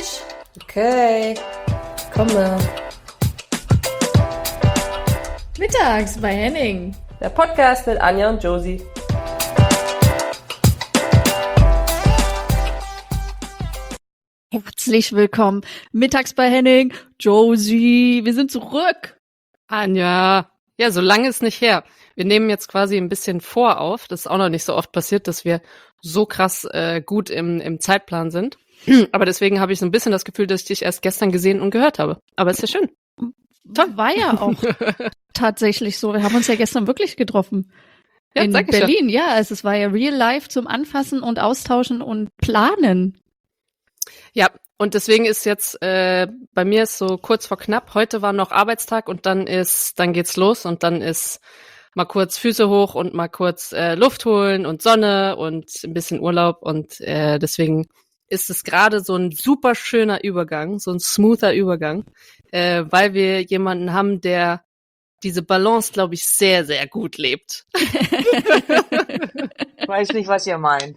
Tisch. Okay, komme. Mittags bei Henning. Der Podcast mit Anja und Josie. Herzlich willkommen. Mittags bei Henning. Josie, wir sind zurück. Anja, ja, so lange ist nicht her. Wir nehmen jetzt quasi ein bisschen vorauf. Das ist auch noch nicht so oft passiert, dass wir so krass gut im Zeitplan sind. Aber deswegen habe ich so ein bisschen das Gefühl, dass ich dich erst gestern gesehen und gehört habe. Aber ist ja schön. Toll. War ja auch tatsächlich so. Wir haben uns ja gestern wirklich getroffen. Ja, in sag ich Berlin, ja. Also es war ja real life zum Anfassen und Austauschen und Planen. Ja, und deswegen ist jetzt, bei mir ist so kurz vor knapp, heute war noch Arbeitstag und dann geht's los und dann ist mal kurz Füße hoch und mal kurz Luft holen und Sonne und ein bisschen Urlaub und deswegen ist es gerade so ein super schöner Übergang, so ein smoother Übergang, weil wir jemanden haben, der diese Balance, glaube ich, sehr, sehr gut lebt. Ich weiß nicht, was ihr meint.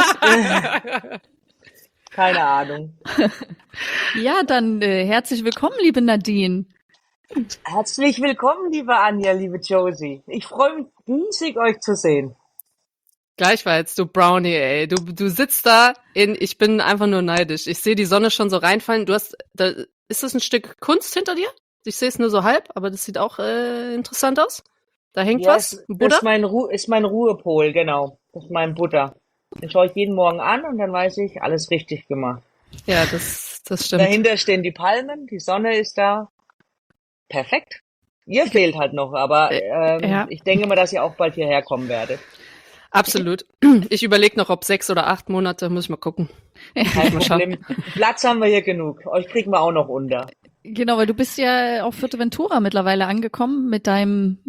Keine Ahnung. Ja, dann herzlich willkommen, liebe Nadine. Herzlich willkommen, liebe Anja, liebe Josie. Ich freue mich riesig, euch zu sehen. Gleichfalls, du Brownie, ey. Du sitzt da ich bin einfach nur neidisch. Ich sehe die Sonne schon so reinfallen. Ist das ein Stück Kunst hinter dir? Ich sehe es nur so halb, aber das sieht auch interessant aus. Da hängt was. Das ist mein Ruhepol, genau. Das ist mein Butter. Den schaue ich jeden Morgen an und dann weiß ich, alles richtig gemacht. Ja, das stimmt. Dahinter stehen die Palmen, die Sonne ist da. Perfekt. Ihr fehlt halt noch, aber ja. Ich denke mal, dass ihr auch bald hierher kommen werdet. Absolut. Ich überlege noch, ob 6 oder 8 Monate, muss ich mal gucken. Kein Problem. Platz haben wir hier genug. Euch kriegen wir auch noch unter. Genau, weil du bist ja auf Fuerteventura mittlerweile angekommen mit deinem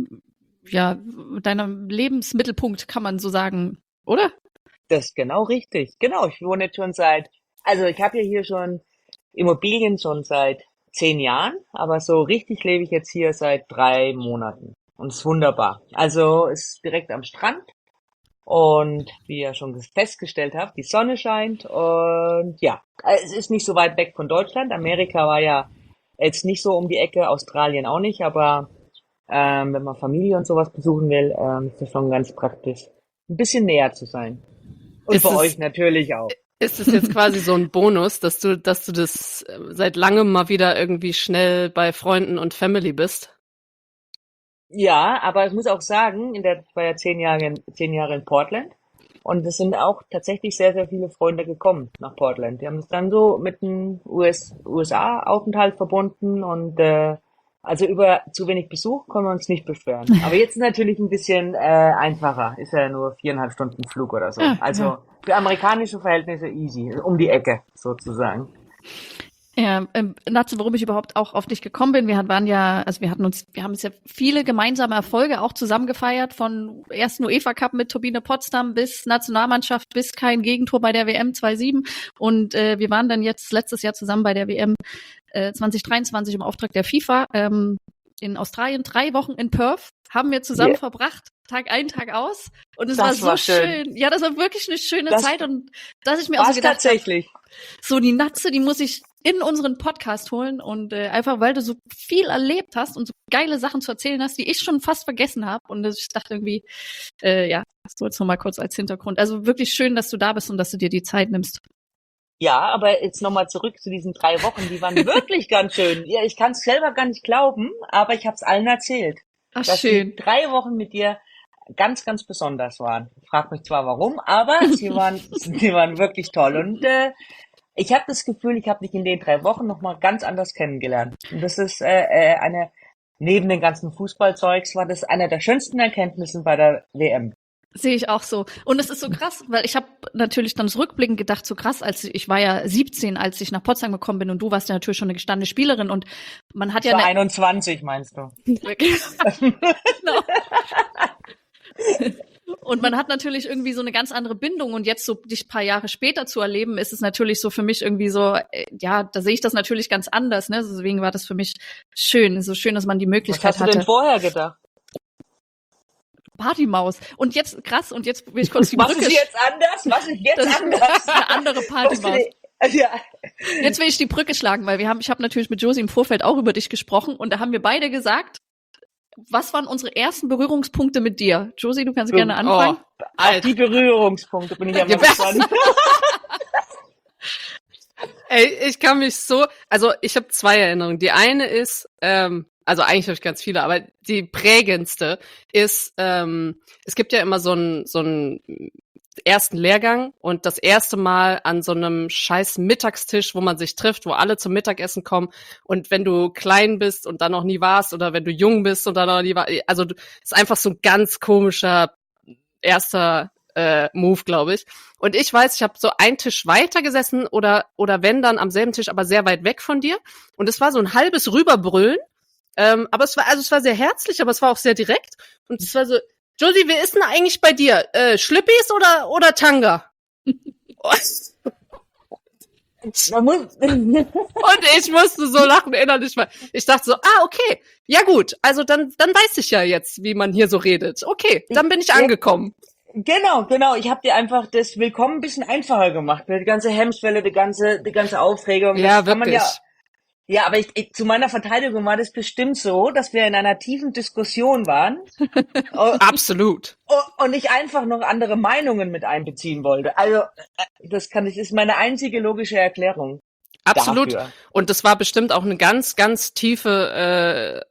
Lebensmittelpunkt, kann man so sagen, oder? Das ist genau richtig. Genau, ich wohne jetzt schon ich habe ja hier schon Immobilien schon seit 10 Jahren, aber so richtig lebe ich jetzt hier seit 3 Monaten. Und es ist wunderbar. Also es ist direkt am Strand und wie ihr schon festgestellt habt, die Sonne scheint und ja, es ist nicht so weit weg von Deutschland. Amerika war ja jetzt nicht so um die Ecke, Australien auch nicht, aber wenn man Familie und sowas besuchen will, ist das schon ganz praktisch, ein bisschen näher zu sein. Und bei euch natürlich auch. Ist es jetzt quasi so ein Bonus, dass du das seit langem mal wieder irgendwie schnell bei Freunden und Family bist? Ja, aber ich muss auch sagen, ich war ja 10 Jahre in Portland und es sind auch tatsächlich sehr, sehr viele Freunde gekommen nach Portland. Die haben es dann so mit einem USA-Aufenthalt verbunden und also über zu wenig Besuch können wir uns nicht beschweren. Aber jetzt natürlich ein bisschen einfacher. Ist ja nur 4,5 Stunden Flug oder so. Also für amerikanische Verhältnisse easy, um die Ecke sozusagen. Ja, Natze, warum ich überhaupt auch auf dich gekommen bin, wir haben jetzt ja viele gemeinsame Erfolge auch zusammen gefeiert, von ersten UEFA Cup mit Turbine Potsdam bis Nationalmannschaft, bis kein Gegentor bei der WM 2007 und wir waren dann jetzt letztes Jahr zusammen bei der WM 2023 im Auftrag der FIFA in Australien, 3 Wochen in Perth, haben wir zusammen verbracht, Tag ein, Tag aus und es war so schön. Ja, das war wirklich eine schöne Zeit und dass ich mir auch so gedacht habe, so die Natze, die muss ich in unseren Podcast holen und einfach, weil du so viel erlebt hast und so geile Sachen zu erzählen hast, die ich schon fast vergessen habe und ich dachte irgendwie, das so jetzt noch mal kurz als Hintergrund. Also wirklich schön, dass du da bist und dass du dir die Zeit nimmst. Ja, aber jetzt nochmal zurück zu diesen 3 Wochen, die waren wirklich ganz schön. Ja, ich kann es selber gar nicht glauben, aber ich habe es allen erzählt. Ach, dass schön. Die 3 Wochen mit dir ganz, ganz besonders waren. Ich frage mich zwar warum, aber sie waren wirklich toll. Und ich habe das Gefühl, ich habe dich in den 3 Wochen nochmal ganz anders kennengelernt. Und das ist neben den ganzen Fußballzeugs, war das einer der schönsten Erkenntnisse bei der WM. Sehe ich auch so. Und es ist so krass, weil ich habe natürlich dann rückblickend gedacht, so krass, ich war ja 17, als ich nach Potsdam gekommen bin und du warst ja natürlich schon eine gestandene Spielerin und man hat ich war 21, meinst du? Genau. Und man hat natürlich irgendwie so eine ganz andere Bindung und jetzt so dich ein paar Jahre später zu erleben, ist es natürlich so für mich irgendwie so, da sehe ich das natürlich ganz anders, ne? Deswegen war das für mich schön, so schön, dass man die Möglichkeit hatte. Was hast du denn vorher gedacht? Partymaus. Und jetzt, krass, und jetzt will ich kurz die Brücke... Was ist jetzt anders? Das ist eine andere Partymaus. Ja. Jetzt will ich die Brücke schlagen, weil ich habe natürlich mit Josie im Vorfeld auch über dich gesprochen und da haben wir beide gesagt, was waren unsere ersten Berührungspunkte mit dir? Josie, du kannst gerne anfangen. Auf die Berührungspunkte bin ich ja mal gespannt. Ey, ich kann mich also ich habe 2 Erinnerungen. Die eine ist, also eigentlich habe ich ganz viele, aber die prägendste ist, es gibt ja immer so einen ersten Lehrgang und das erste Mal an so einem scheiß Mittagstisch, wo man sich trifft, wo alle zum Mittagessen kommen und wenn du klein bist und dann noch nie warst oder wenn du jung bist und dann noch nie warst, also ist einfach so ein ganz komischer erster Move, glaube ich. Und ich weiß, ich habe so einen Tisch weiter gesessen oder wenn dann am selben Tisch, aber sehr weit weg von dir. Und es war so ein halbes Rüberbrüllen. Aber es war sehr herzlich, aber es war auch sehr direkt. Und es war so, Josie, wer ist denn eigentlich bei dir? Schlippis oder Tanga? Man muss, Und ich musste so lachen innerlich, weil ich dachte so, okay, ja gut, also dann weiß ich ja jetzt, wie man hier so redet. Okay, dann bin ich angekommen. Genau. Ich habe dir einfach das Willkommen ein bisschen einfacher gemacht. Die ganze Hemmschwelle, die ganze Aufregung. Ja, das kann man wirklich. Ja, aber zu meiner Verteidigung war das bestimmt so, dass wir in einer tiefen Diskussion waren. Absolut. Und ich einfach noch andere Meinungen mit einbeziehen wollte. Also, das ist meine einzige logische Erklärung. Absolut. Dafür. Und das war bestimmt auch eine ganz, ganz tiefe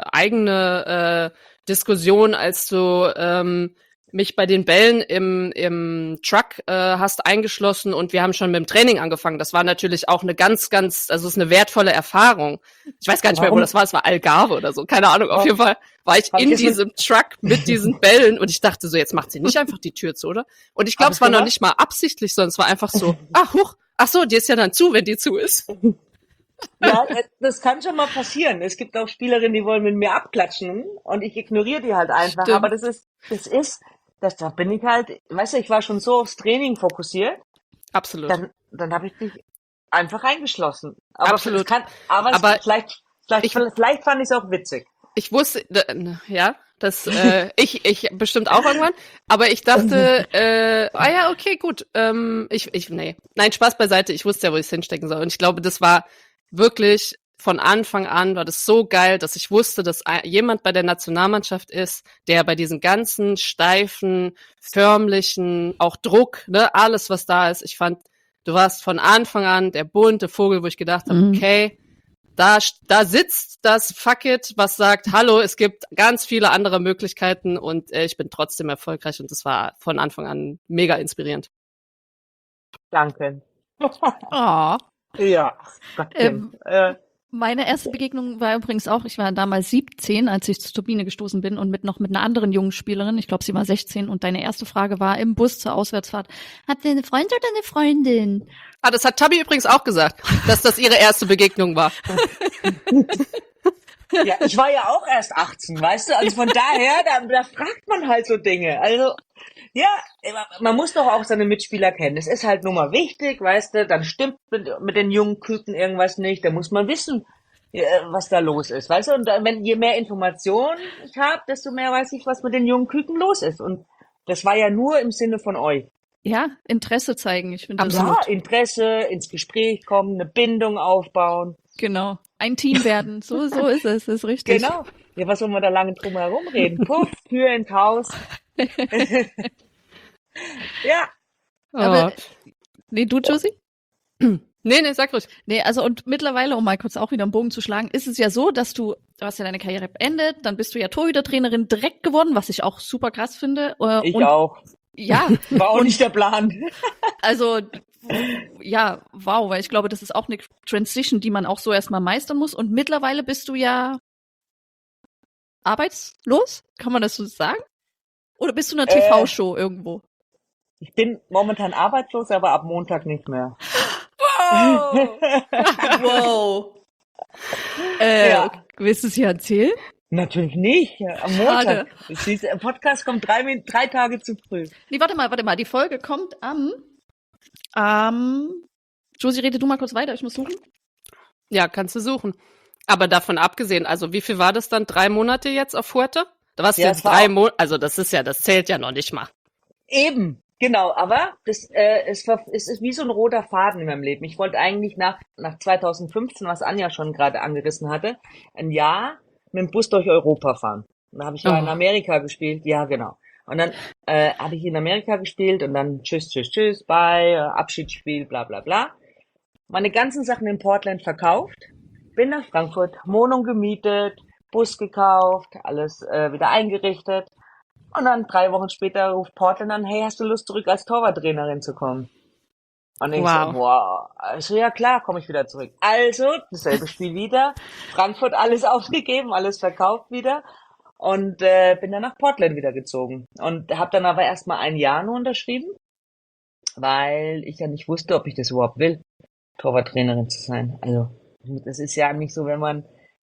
eigene Diskussion, als du mich bei den Bällen im Truck hast eingeschlossen und wir haben schon mit dem Training angefangen. Das war natürlich auch eine ganz, ganz, also es ist eine wertvolle Erfahrung. Ich weiß gar nicht mehr, wo das war. Es war Algarve oder so. Keine Ahnung. Auf jeden Fall war ich in diesem Truck mit diesen Bällen und ich dachte so, jetzt macht sie nicht einfach die Tür zu, oder? Und ich glaube, es war noch nicht mal absichtlich, sondern es war einfach so, ach so, die ist ja dann zu, wenn die zu ist. Ja, das kann schon mal passieren. Es gibt auch Spielerinnen, die wollen mit mir abklatschen und ich ignoriere die halt einfach. Stimmt. Aber da bin ich halt, weißt du, ich war schon so aufs Training fokussiert. Absolut. Dann habe ich dich einfach eingeschlossen. Aber Absolut. Vielleicht fand ich es auch witzig. Ich wusste, ja, ich bestimmt auch irgendwann, aber ich dachte, ja, okay, gut, nee. Nein, Spaß beiseite, ich wusste ja, wo ich es hinstecken soll und ich glaube, das war wirklich von Anfang an war das so geil, dass ich wusste, dass jemand bei der Nationalmannschaft ist, der bei diesen ganzen steifen, förmlichen, auch Druck, ne, alles was da ist. Ich fand, du warst von Anfang an der bunte Vogel, wo ich gedacht habe, okay, da sitzt das Fuck it, was sagt, hallo, es gibt ganz viele andere Möglichkeiten und ich bin trotzdem erfolgreich und das war von Anfang an mega inspirierend. Danke. Oh. Ja. Meine erste Begegnung war übrigens auch, ich war damals 17, als ich zu Turbine gestoßen bin und noch mit einer anderen jungen Spielerin, ich glaube, sie war 16 und deine erste Frage war im Bus zur Auswärtsfahrt, hat sie eine Freund oder eine Freundin? Das hat Tabi übrigens auch gesagt, dass das ihre erste Begegnung war. Ja, ich war ja auch erst 18, weißt du? Also von daher, da fragt man halt so Dinge. Also, ja, man muss doch auch seine Mitspieler kennen. Es ist halt nur mal wichtig, weißt du? Dann stimmt mit den jungen Küken irgendwas nicht. Da muss man wissen, was da los ist, weißt du? Und je mehr Informationen ich habe, desto mehr weiß ich, was mit den jungen Küken los ist. Und das war ja nur im Sinne von euch. Ja, Interesse zeigen, ich finde das Ja, gut. Interesse, ins Gespräch kommen, eine Bindung aufbauen. Genau. Ein Team werden. So ist es, ist richtig. Genau. Ja, was soll man da lange drum herum reden? Puff, Tür ins Haus. Ja. Aber, nee, du, Josie? Nee, sag ruhig. Nee, also und mittlerweile, um mal kurz auch wieder einen Bogen zu schlagen, ist es ja so, dass du hast ja deine Karriere beendet, dann bist du ja Torhütertrainerin direkt geworden, was ich auch super krass finde. Ich auch. Ja. War auch nicht der Plan. Also, ja, wow, weil ich glaube, das ist auch eine Transition, die man auch so erstmal meistern muss. Und mittlerweile bist du ja arbeitslos, kann man das so sagen? Oder bist du in einer TV-Show irgendwo? Ich bin momentan arbeitslos, aber ab Montag nicht mehr. Wow. Ja. Willst du es hier erzählen? Natürlich nicht. Am Schade. Montag. Der Podcast kommt 3 Tage zu früh. Nee, warte mal. Die Folge kommt am Josie, rede du mal kurz weiter, ich muss suchen. Ja, kannst du suchen. Aber davon abgesehen, also wie viel war das dann? 3 Monate jetzt auf Fuerte? Da warst du Ja, jetzt 3 Monate, also das zählt ja noch nicht mal. Eben. Genau, aber es ist wie so ein roter Faden in meinem Leben. Ich wollte eigentlich nach 2015, was Anja schon gerade angerissen hatte, ein Jahr mit dem Bus durch Europa fahren. Und da habe ich ja in Oh, Amerika gespielt, ja genau. Und dann habe ich in Amerika gespielt und dann tschüss, tschüss, tschüss, bye, Abschiedsspiel, bla bla bla. Meine ganzen Sachen in Portland verkauft, bin nach Frankfurt, Wohnung gemietet, Bus gekauft, alles wieder eingerichtet. Und dann 3 Wochen später ruft Portland an, hey, hast du Lust, zurück als Torwarttrainerin zu kommen? Und ich so, wow. boah, also ja klar, komme ich wieder zurück. Also, dasselbe Spiel wieder, Frankfurt alles aufgegeben, alles verkauft wieder und bin dann nach Portland wieder gezogen. Und habe dann aber erstmal ein Jahr nur unterschrieben, weil ich ja nicht wusste, ob ich das überhaupt will, Torwarttrainerin zu sein. Also, das ist ja nicht so, wenn man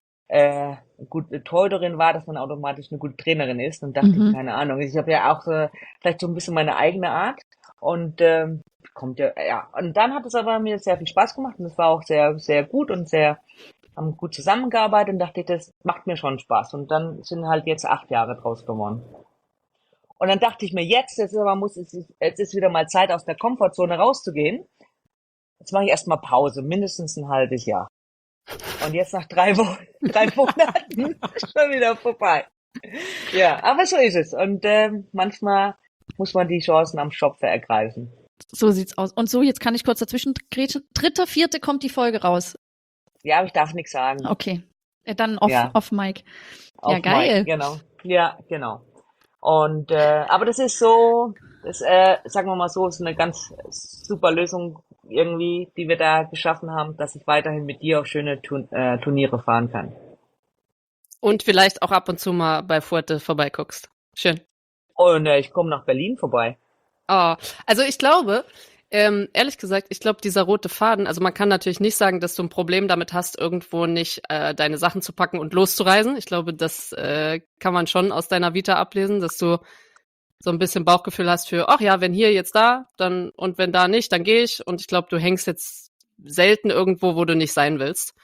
gute Torhüterin war, dass man automatisch eine gute Trainerin ist. Dann dachte ich, Mhm. keine Ahnung. Ich habe ja auch so, vielleicht so ein bisschen meine eigene Art und kommt ja, ja. Und dann hat es aber mir sehr viel Spaß gemacht und es war auch sehr, sehr gut und haben gut zusammengearbeitet und dachte ich, das macht mir schon Spaß. Und dann sind halt jetzt 8 Jahre draus geworden. Und dann dachte ich mir, jetzt ist wieder mal Zeit, aus der Komfortzone rauszugehen. Jetzt mache ich erstmal Pause, mindestens ein halbes Jahr. Und jetzt nach 3 Wochen, 3 Monaten ist schon wieder vorbei. Ja, aber so ist es. Und manchmal muss man die Chancen am Schopfe ergreifen. So sieht's aus. Und so, jetzt kann ich kurz dazwischen grätschen. 3.4. kommt die Folge raus. Ja, aber ich darf nichts sagen. Okay. Dann off, Ja, off Mic. Ja, auf Mike, geil. genau. Ja, genau. Und aber das ist so, sagen wir mal so, ist eine ganz super Lösung irgendwie, die wir da geschaffen haben, dass ich weiterhin mit dir auf schöne Turniere fahren kann. Und vielleicht auch ab und zu mal bei Fuerte vorbeiguckst. Schön. Und ich komme nach Berlin vorbei. Oh, also ich glaube, ehrlich gesagt, ich glaube, dieser rote Faden, also man kann natürlich nicht sagen, dass du ein Problem damit hast, irgendwo nicht deine Sachen zu packen und loszureisen. Ich glaube, das kann man schon aus deiner Vita ablesen, dass du so ein bisschen Bauchgefühl hast für, ach ja, wenn hier jetzt da, dann und wenn da nicht, dann gehe ich. Und ich glaube, du hängst jetzt selten irgendwo, wo du nicht sein willst.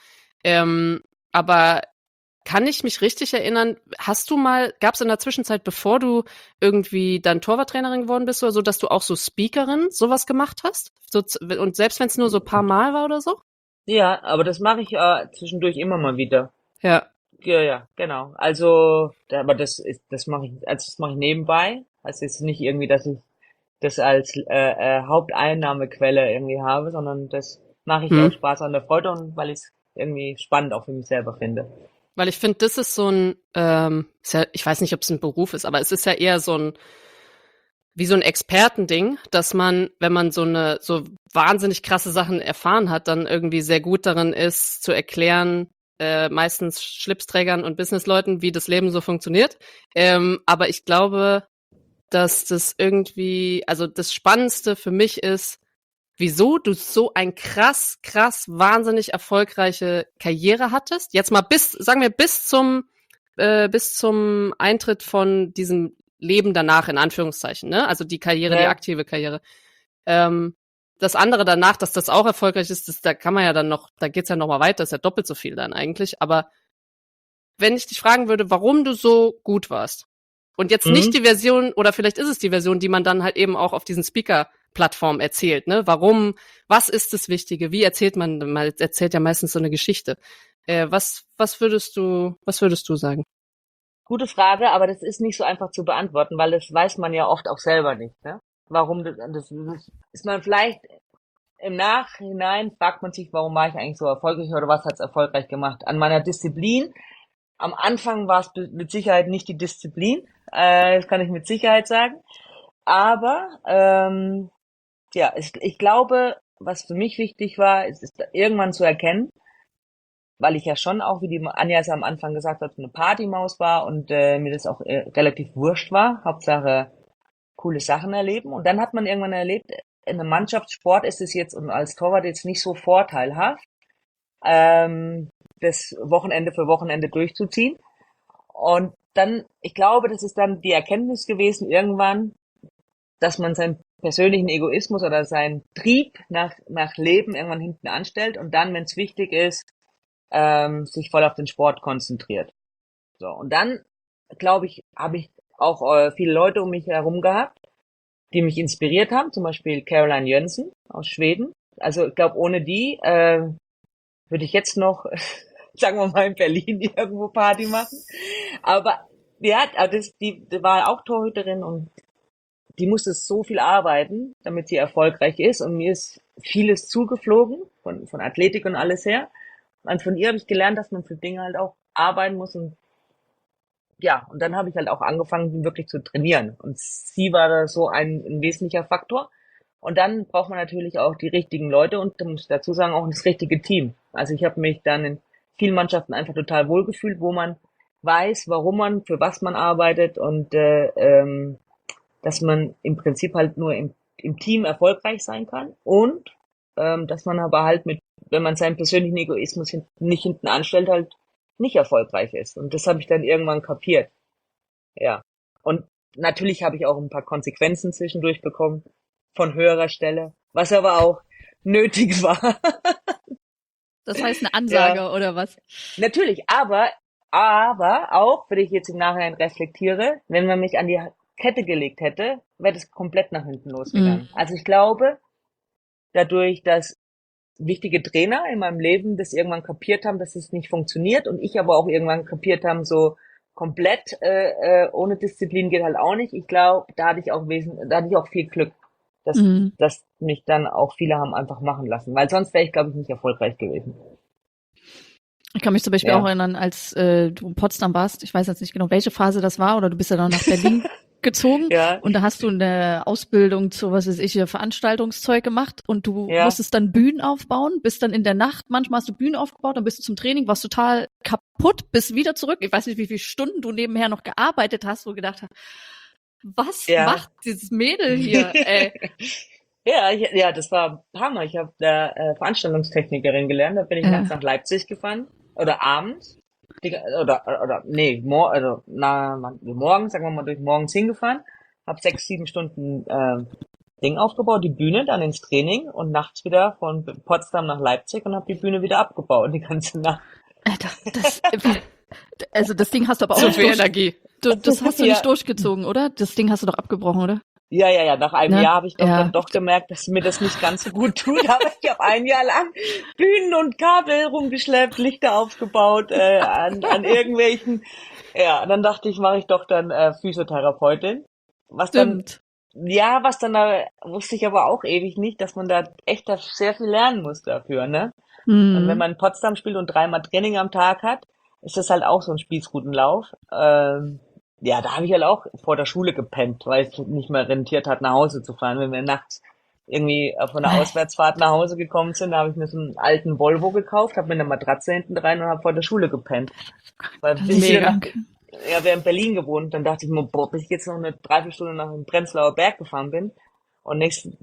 Aber kann ich mich richtig erinnern, gab es in der Zwischenzeit, bevor du irgendwie dann Torwarttrainerin geworden bist oder so, dass du auch so Speakerin sowas gemacht hast? Und selbst wenn es nur so ein paar Mal war oder so? Ja, aber das mache ich zwischendurch immer mal wieder. Ja. Ja, ja, genau. Also, aber das mache ich nebenbei. Also es ist nicht irgendwie, dass ich das als Haupteinnahmequelle irgendwie habe, sondern das mache ich Hm. aus Spaß an der Freude und weil ich es irgendwie spannend auch für mich selber finde. Weil ich finde, das ist so ein, ich weiß nicht, ob es ein Beruf ist, aber es ist ja eher wie so ein Expertending, dass man, wenn man so wahnsinnig krasse Sachen erfahren hat, dann irgendwie sehr gut darin ist, zu erklären, meistens Schlipsträgern und Businessleuten, wie das Leben so funktioniert. Aber ich glaube, dass das irgendwie, also das Spannendste für mich ist, wieso du so ein krass, wahnsinnig erfolgreiche Karriere hattest. Jetzt mal sagen wir, bis zum Eintritt von diesem Leben danach, in Anführungszeichen, ne? Also die Karriere, die Ja. aktive Karriere. Das andere danach, dass das auch erfolgreich ist, da kann man ja dann noch, da geht's ja noch mal weiter, ist ja doppelt so viel dann eigentlich. Aber wenn ich dich fragen würde, warum du so gut warst und jetzt nicht Mhm. die Version, oder vielleicht ist es die Version, die man dann halt eben auch auf diesen Speaker-Plattformen erzählt, ne? Warum, was ist das Wichtige? Wie erzählt man erzählt ja meistens so eine Geschichte. Was würdest du sagen? Gute Frage, aber das ist nicht so einfach zu beantworten, weil das weiß man ja oft auch selber nicht, ne? Warum das ist man vielleicht im Nachhinein fragt man sich, warum war ich eigentlich so erfolgreich oder was hat's erfolgreich gemacht? An meiner Disziplin. Am Anfang war es mit Sicherheit nicht die Disziplin, das kann ich mit Sicherheit sagen. Aber ja, ich glaube, was für mich wichtig war, ist irgendwann zu erkennen, weil ich ja schon auch, wie die Anja es am Anfang gesagt hat, eine Partymaus war und mir das auch relativ wurscht war. Hauptsache coole Sachen erleben. Und dann hat man irgendwann erlebt, in einem Mannschaftssport ist es jetzt und als Torwart jetzt nicht so vorteilhaft, ähm, das Wochenende für Wochenende durchzuziehen. Und dann, ich glaube, das ist dann die Erkenntnis gewesen irgendwann, dass man seinen persönlichen Egoismus oder seinen Trieb nach Leben irgendwann hinten anstellt und dann, wenn es wichtig ist, sich voll auf den Sport konzentriert. So, und dann, glaube ich, habe ich auch viele Leute um mich herum gehabt, die mich inspiriert haben, zum Beispiel Caroline Jönsson aus Schweden. Also ich glaube, ohne die würde ich jetzt noch, sagen wir mal, in Berlin irgendwo Party machen. Aber ja, die war auch Torhüterin und die musste so viel arbeiten, damit sie erfolgreich ist. Und mir ist vieles zugeflogen, von Athletik und alles her. Und von ihr habe ich gelernt, dass man für Dinge halt auch arbeiten muss. Und ja, und dann habe ich halt auch angefangen, wirklich zu trainieren. Und sie war da so ein wesentlicher Faktor. Und dann braucht man natürlich auch die richtigen Leute und da muss ich dazu sagen, auch das richtige Team. Also ich habe mich dann in vielen Mannschaften einfach total wohlgefühlt, wo man weiß, warum man, für was man arbeitet und dass man im Prinzip halt nur im Team erfolgreich sein kann und dass man aber halt wenn man seinen persönlichen Egoismus nicht hinten anstellt, halt nicht erfolgreich ist. Und das habe ich dann irgendwann kapiert. Ja. Und natürlich habe ich auch ein paar Konsequenzen zwischendurch bekommen von höherer Stelle, was aber auch nötig war. Das heißt eine Ansage Ja. oder was? Natürlich, aber auch, wenn ich jetzt im Nachhinein reflektiere, wenn man mich an die Kette gelegt hätte, wäre das komplett nach hinten losgegangen. Also ich glaube, dadurch, dass wichtige Trainer in meinem Leben das irgendwann kapiert haben, dass es nicht funktioniert und ich aber auch irgendwann kapiert haben, so komplett ohne Disziplin geht halt auch nicht. Ich glaube, da hatte ich auch viel Glück, dass mich dann auch viele haben einfach machen lassen, weil sonst wäre ich, glaube ich, nicht erfolgreich gewesen. Ich kann mich zum Beispiel auch erinnern, als du in Potsdam warst, ich weiß jetzt nicht genau, welche Phase das war, oder du bist ja dann nach Berlin gezogen und da hast du eine Ausbildung zu, was weiß ich, Veranstaltungszeug gemacht und du musstest dann Bühnen aufbauen, bist dann in der Nacht, manchmal hast du Bühnen aufgebaut, dann bist du zum Training, warst total kaputt, bist wieder zurück. Ich weiß nicht, wie viele Stunden du nebenher noch gearbeitet hast, wo du gedacht hast, was macht dieses Mädel hier, ey? Ja, das war Hammer. Ich habe da Veranstaltungstechnikerin gelernt, da bin ich nachts nach Leipzig gefahren oder abends morgens, sagen wir mal, durch morgens hingefahren, habe 6-7 Stunden Ding aufgebaut, die Bühne, dann ins Training und nachts wieder von Potsdam nach Leipzig und habe die Bühne wieder abgebaut die ganze Nacht. Also das Ding hast du aber auch so viel Energie. Das hast du nicht durchgezogen, oder? Das Ding hast du doch abgebrochen, oder? Ja. Nach einem Jahr habe ich dann doch gemerkt, dass mir das nicht ganz so gut tut. Aber ich habe ein Jahr lang Bühnen und Kabel rumgeschleppt, Lichter aufgebaut an irgendwelchen. Ja, dann dachte ich, mache ich doch dann Physiotherapeutin. Was dann da wusste ich aber auch ewig nicht, dass man da echt sehr viel lernen muss dafür, ne? Und wenn man in Potsdam spielt und 3-mal Training am Tag hat, ist das halt auch so ein Spießrutenlauf. Ja, da habe ich halt auch vor der Schule gepennt, weil es nicht mehr rentiert hat, nach Hause zu fahren. Wenn wir nachts irgendwie von der Auswärtsfahrt nach Hause gekommen sind, da habe ich mir so einen alten Volvo gekauft, habe mir eine Matratze hinten rein und habe vor der Schule gepennt. Weil wir haben in Berlin gewohnt, dann dachte ich mir, bis ich jetzt noch eine Dreiviertelstunde nach dem Prenzlauer Berg gefahren bin und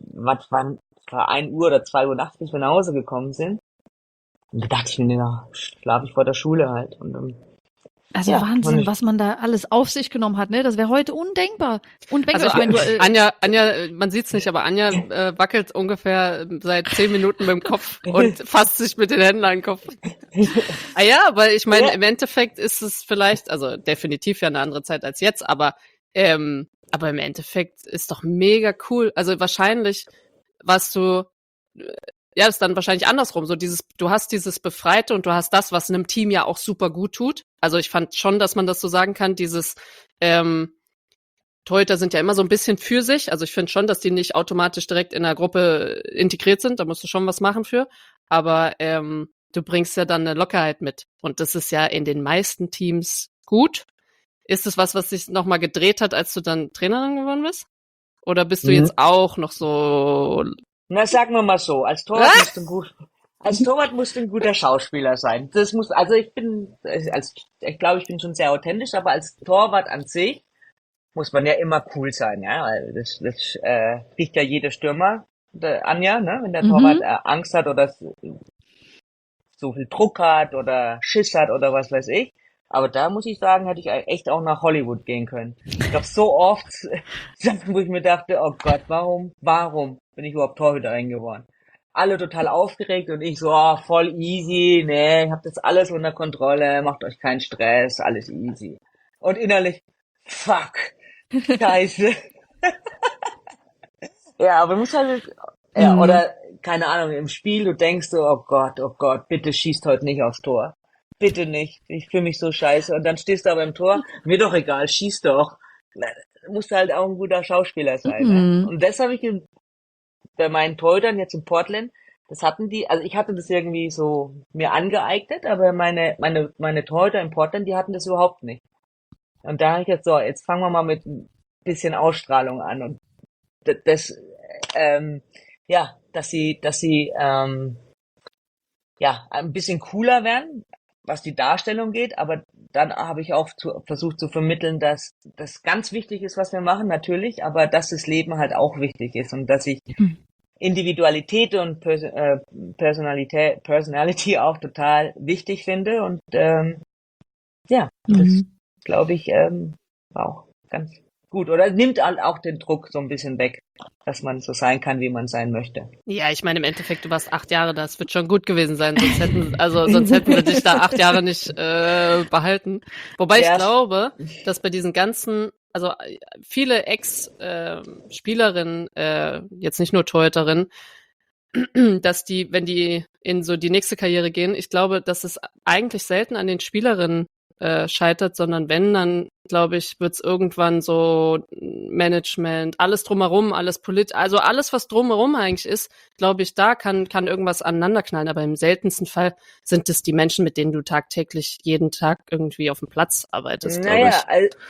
war 1 Uhr oder 2 Uhr nachts, bis wir nach Hause gekommen sind. Und da dachte ich mir, schlafe ich vor der Schule halt. Und dann Wahnsinn, was man da alles auf sich genommen hat, ne? Das wäre heute undenkbar. Also ich meine, Anja, man sieht's nicht, aber Anja wackelt ungefähr seit 10 Minuten mit dem Kopf und fasst sich mit den Händen an den Kopf. Aber ich meine, im Endeffekt ist es vielleicht, also definitiv ja eine andere Zeit als jetzt, aber im Endeffekt ist doch mega cool. Also wahrscheinlich warst du ist dann wahrscheinlich andersrum. So du hast dieses Befreite und du hast das, was einem Team ja auch super gut tut. Also ich fand schon, dass man das so sagen kann, dieses Torhüter sind ja immer so ein bisschen für sich. Also ich finde schon, dass die nicht automatisch direkt in der Gruppe integriert sind. Da musst du schon was machen für. Aber du bringst ja dann eine Lockerheit mit. Und das ist ja in den meisten Teams gut. Ist es was sich nochmal gedreht hat, als du dann Trainerin geworden bist? Oder bist du jetzt auch noch so... Na, sagen wir mal so, als Torwart musst du ein guter Schauspieler sein. Ich glaube, ich bin schon sehr authentisch, aber als Torwart an sich muss man ja immer cool sein, ja, weil das kriegt ja jeder Stürmer, Anja, ne, wenn der Torwart Angst hat oder so viel Druck hat oder Schiss hat oder was weiß ich. Aber da muss ich sagen, hätte ich echt auch nach Hollywood gehen können. Ich glaube, so oft, wo ich mir dachte, oh Gott, warum bin ich überhaupt Torhüterin geworden? Alle total aufgeregt und ich so, voll easy, nee, ich hab das alles unter Kontrolle, macht euch keinen Stress, alles easy. Und innerlich, fuck, scheiße. Ja, aber du musst halt, ja, oder, keine Ahnung, im Spiel, du denkst so, oh Gott, bitte schießt heute nicht aufs Tor. Bitte nicht. Ich fühle mich so scheiße. Und dann stehst du aber im Tor, mir doch egal, schieß doch. Du musst halt auch ein guter Schauspieler sein, ne? Und das habe ich bei meinen Torhütern jetzt in Portland, das hatten die, also ich hatte das irgendwie so mir angeeignet, aber meine Torhüter in Portland, die hatten das überhaupt nicht. Und da habe ich jetzt so, jetzt fangen wir mal mit ein bisschen Ausstrahlung an und das, ja, dass sie ja, ein bisschen cooler werden, was die Darstellung geht, aber dann habe ich auch versucht zu vermitteln, dass das ganz wichtig ist, was wir machen, natürlich, aber dass das Leben halt auch wichtig ist und dass ich Individualität und Personality auch total wichtig finde und ja, das glaube ich auch ganz gut. Oder nimmt halt auch den Druck so ein bisschen weg, dass man so sein kann, wie man sein möchte. Ja, ich meine, im Endeffekt, du warst 8 Jahre da, das wird schon gut gewesen sein, sonst hätten sie dich da 8 Jahre nicht behalten. Wobei ich glaube, dass bei diesen ganzen, also viele Ex-Spielerinnen, jetzt nicht nur Torhüterinnen, dass die, wenn die in so die nächste Karriere gehen, ich glaube, dass es eigentlich selten an den Spielerinnen scheitert, sondern wenn, dann glaube ich, wird's irgendwann so Management, alles drumherum, alles also alles, was drumherum eigentlich ist, glaube ich, da kann irgendwas aneinanderknallen, aber im seltensten Fall sind es die Menschen, mit denen du tagtäglich jeden Tag irgendwie auf dem Platz arbeitest, glaube ich.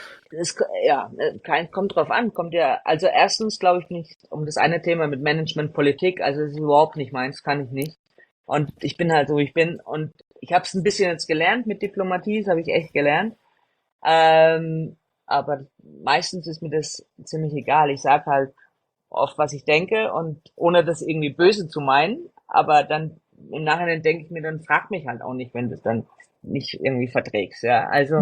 Kommt drauf an, also erstens glaube ich nicht, um das eine Thema mit Management, Politik, also das ist überhaupt nicht meins, kann ich nicht. Und ich bin halt so, wie ich bin und ich habe es ein bisschen jetzt gelernt mit Diplomatie, das habe ich echt gelernt. Aber meistens ist mir das ziemlich egal. Ich sag halt oft, was ich denke und ohne das irgendwie böse zu meinen. Aber dann im Nachhinein denke ich mir, dann frag mich halt auch nicht, wenn du es dann nicht irgendwie verträgst. Ja, also,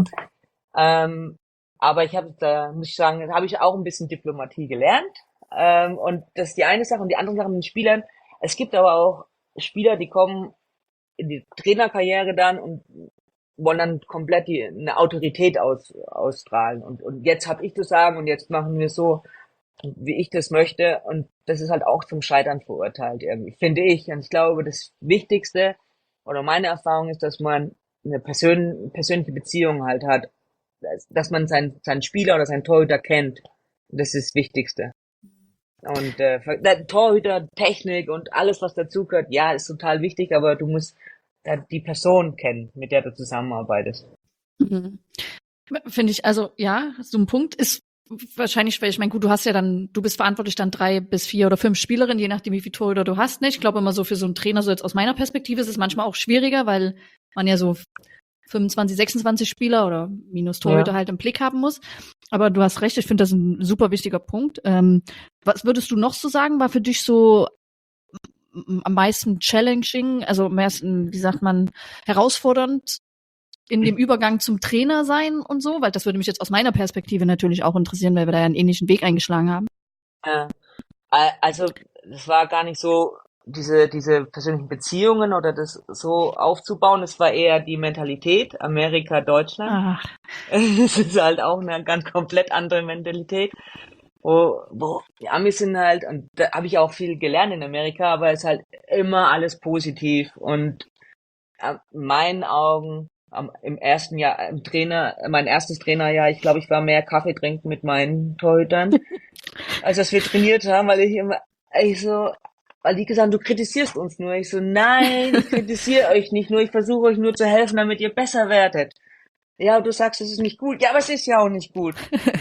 aber da muss ich sagen, habe ich auch ein bisschen Diplomatie gelernt. Und das ist die eine Sache und die andere Sache mit den Spielern. Es gibt aber auch Spieler, die kommen in die Trainerkarriere dann und wollen dann komplett eine Autorität ausstrahlen und jetzt habe ich zu sagen und jetzt machen wir so, wie ich das möchte und das ist halt auch zum Scheitern verurteilt irgendwie, finde ich. Und ich glaube, das Wichtigste oder meine Erfahrung ist, dass man eine persönliche Beziehung halt hat, dass man seinen Spieler oder seinen Torhüter kennt. Das ist das Wichtigste. Und Torhüter, Technik und alles, was dazugehört, ja, ist total wichtig, aber du musst die Person kennen, mit der du zusammenarbeitest. Finde ich, also ja, so ein Punkt ist wahrscheinlich, weil ich meine, gut, du bist verantwortlich dann 3 bis 4 oder 5 Spielerinnen, je nachdem, wie viel Torhüter du hast. Ne? Ich glaube immer so für so einen Trainer, so jetzt aus meiner Perspektive, ist es manchmal auch schwieriger, weil man ja so 25, 26 Spieler oder minus Torhüter halt im Blick haben muss. Aber du hast recht, ich finde das ein super wichtiger Punkt. Was würdest du noch so sagen, war für dich so am meisten challenging, also am meisten, wie sagt man, herausfordernd in dem Übergang zum Trainer sein und so? Weil das würde mich jetzt aus meiner Perspektive natürlich auch interessieren, weil wir da ja einen ähnlichen Weg eingeschlagen haben. Also das war gar nicht so diese persönlichen Beziehungen oder das so aufzubauen, es war eher die Mentalität, Amerika, Deutschland. Es ist halt auch eine ganz komplett andere Mentalität. Wo die Amis sind halt, und da habe ich auch viel gelernt in Amerika, aber es ist halt immer alles positiv und in meinen Augen im ersten Jahr mein erstes Trainerjahr, ich glaube, ich war mehr Kaffee trinken mit meinen Torhütern, als dass wir trainiert haben, weil die gesagt haben, du kritisierst uns nur. Ich so, nein, ich kritisiere euch nicht nur, ich versuche euch nur zu helfen, damit ihr besser werdet. Ja, du sagst, es ist nicht gut. Ja, aber es ist ja auch nicht gut.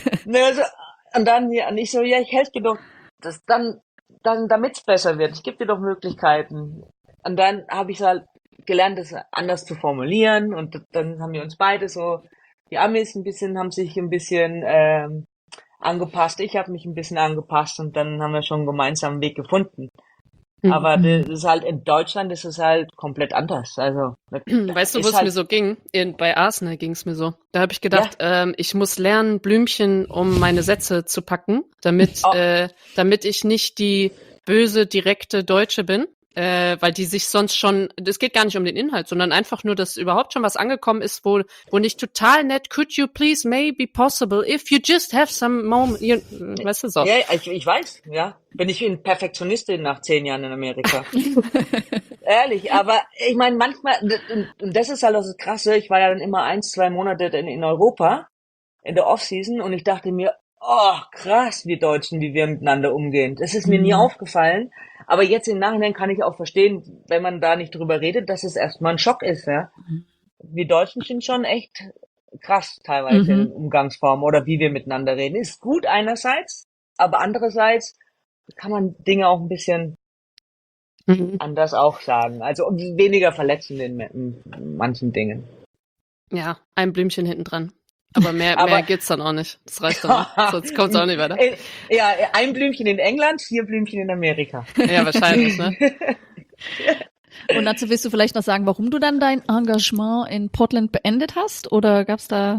Und dann ich so, ja, ich helfe dir doch, damit es besser wird. Ich gebe dir doch Möglichkeiten. Und dann habe ich halt gelernt, das anders zu formulieren. Und dann haben wir uns beide so, die Amis haben sich ein bisschen angepasst. Ich habe mich ein bisschen angepasst und dann haben wir schon einen gemeinsamen Weg gefunden. Aber das ist halt in Deutschland ist es halt komplett anders. Also weißt du, wo es mir so ging? Bei Arsenal ging es mir so. Da habe ich gedacht, ich muss lernen, Blümchen, um meine Sätze zu packen, damit ich nicht die böse, direkte Deutsche bin. weil die sich sonst schon, es geht gar nicht um den Inhalt, sondern einfach nur, dass überhaupt schon was angekommen ist, wo nicht total nett, could you please, maybe possible, if you just have some moment, weißt du, so. Ja, ich weiß, ja. Bin ich ein Perfektionistin nach 10 Jahren in Amerika. Ehrlich, aber ich meine, manchmal, und das ist halt auch das Krasse, ich war ja dann immer 1-2 Monate in Europa, in der Off-Season, und ich dachte mir, oh, krass, wir Deutschen, wie wir miteinander umgehen. Das ist mir nie aufgefallen. Aber jetzt im Nachhinein kann ich auch verstehen, wenn man da nicht drüber redet, dass es erstmal ein Schock ist, ja. Wir Deutschen sind schon echt krass teilweise in Umgangsformen oder wie wir miteinander reden. Ist gut einerseits, aber andererseits kann man Dinge auch ein bisschen anders auch sagen. Also weniger verletzend in manchen Dingen. Ja, ein Blümchen hinten dran. Aber mehr geht's dann auch nicht. Das reicht dann auch. Sonst kommt's auch nicht weiter. Ja, ein Blümchen in England, 4 Blümchen in Amerika. Ja, wahrscheinlich, ne? Und dazu willst du vielleicht noch sagen, warum du dann dein Engagement in Portland beendet hast? Oder gab's da?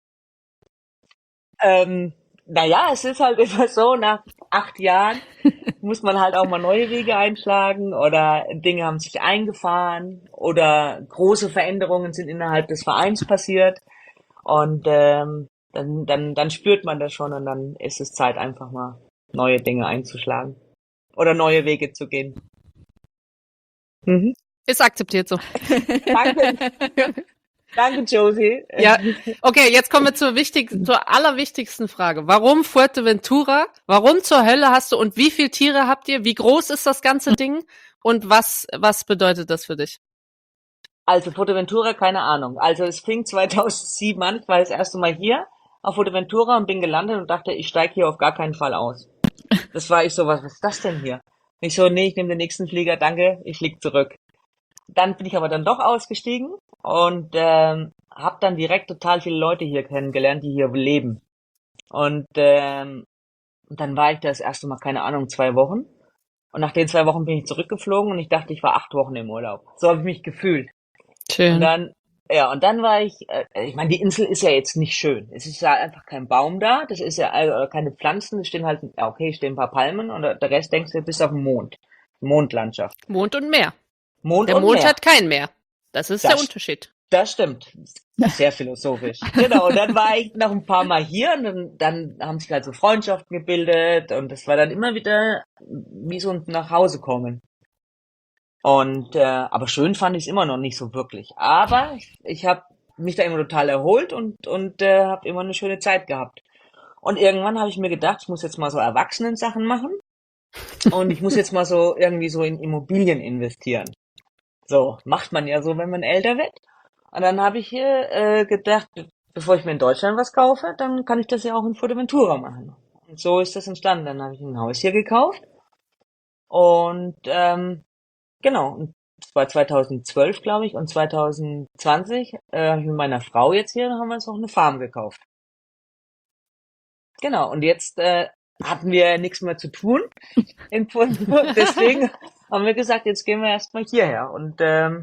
Naja, es ist halt immer so, nach 8 Jahren muss man halt auch mal neue Wege einschlagen oder Dinge haben sich eingefahren oder große Veränderungen sind innerhalb des Vereins passiert. Und dann spürt man das schon und dann ist es Zeit, einfach mal neue Dinge einzuschlagen oder neue Wege zu gehen. Ist akzeptiert so. Danke. Danke, Josie. Ja, okay, jetzt kommen wir zur allerwichtigsten Frage. Warum Fuerteventura? Warum zur Hölle hast du und wie viele Tiere habt ihr? Wie groß ist das ganze Ding? Und was bedeutet das für dich? Also Fuerteventura, keine Ahnung. Also es fing 2007 an. Ich war das erste Mal hier auf Fuerteventura und bin gelandet und dachte, ich steige hier auf gar keinen Fall aus. Das war ich so, was ist das denn hier? Ich so, nee, ich nehme den nächsten Flieger, danke, ich fliege zurück. Dann bin ich aber dann doch ausgestiegen und habe dann direkt total viele Leute hier kennengelernt, die hier leben. Und dann war ich das erste Mal, keine Ahnung, 2 Wochen. Und nach den 2 Wochen bin ich zurückgeflogen und ich dachte, ich war 8 Wochen im Urlaub. So habe ich mich gefühlt. Schön. Und dann war ich meine, die Insel ist ja jetzt nicht schön. Es ist ja einfach kein Baum da, das ist ja also keine Pflanzen, es stehen halt, stehen ein paar Palmen und der Rest denkst du bis auf den Mond. Mondlandschaft. Mond und Meer. Mond der und Mond Meer. hat kein Meer. Das ist der Unterschied. Das stimmt. Sehr philosophisch. Genau, und dann war ich noch ein paar Mal hier und dann haben sich halt so Freundschaften gebildet und das war dann immer wieder wie so ein Nachhausekommen. Und aber schön fand ich es immer noch nicht so wirklich. Aber ich habe mich da immer total erholt und habe immer eine schöne Zeit gehabt. Und irgendwann habe ich mir gedacht, ich muss jetzt mal so Erwachsenen-Sachen machen und ich muss jetzt mal so irgendwie so in Immobilien investieren. So macht man ja so, wenn man älter wird. Und dann habe ich hier gedacht, bevor ich mir in Deutschland was kaufe, dann kann ich das ja auch in Fuerteventura machen. Und so ist das entstanden. Dann habe ich ein Haus hier gekauft und genau, und das war 2012, glaube ich, und 2020 habe ich mit meiner Frau jetzt hier, haben wir uns noch eine Farm gekauft. Genau, und jetzt hatten wir nichts mehr zu tun in Fuerteventura, deswegen haben wir gesagt, jetzt gehen wir erstmal hierher und